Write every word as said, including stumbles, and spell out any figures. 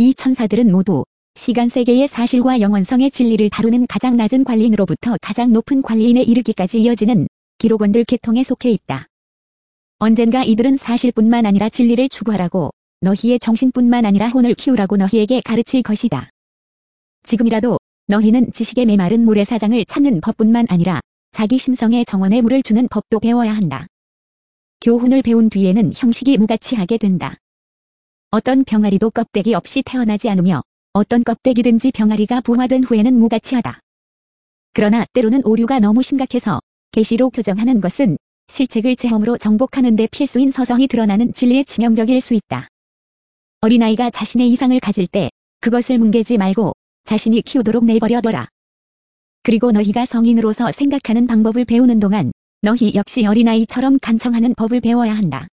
이 천사들은 모두 시간 세계의 사실과 영원성의 진리를 다루는 가장 낮은 관리인으로부터 가장 높은 관리인에 이르기까지 이어지는 기록원들 계통에 속해 있다. 언젠가 이들은 사실뿐만 아니라 진리를 추구하라고, 너희의 정신뿐만 아니라 혼을 키우라고 너희에게 가르칠 것이다. 지금이라도 너희는 지식의 메마른 모래사장을 찾는 법뿐만 아니라 자기 심성의 정원에 물을 주는 법도 배워야 한다. 교훈을 배운 뒤에는 형식이 무가치하게 된다. 어떤 병아리도 껍데기 없이 태어나지 않으며 어떤 껍데기든지 병아리가 부화된 후에는 무가치하다. 그러나 때로는 오류가 너무 심각해서 계시로 교정하는 것은 실책을 체험으로 정복하는 데 필수인 서서히 드러나는 진리의 치명적일 수 있다. 어린아이가 자신의 이상을 가질 때 그것을 뭉개지 말고 자신이 키우도록 내버려둬라. 그리고 너희가 성인으로서 생각하는 방법을 배우는 동안 너희 역시 어린아이처럼 간청하는 법을 배워야 한다.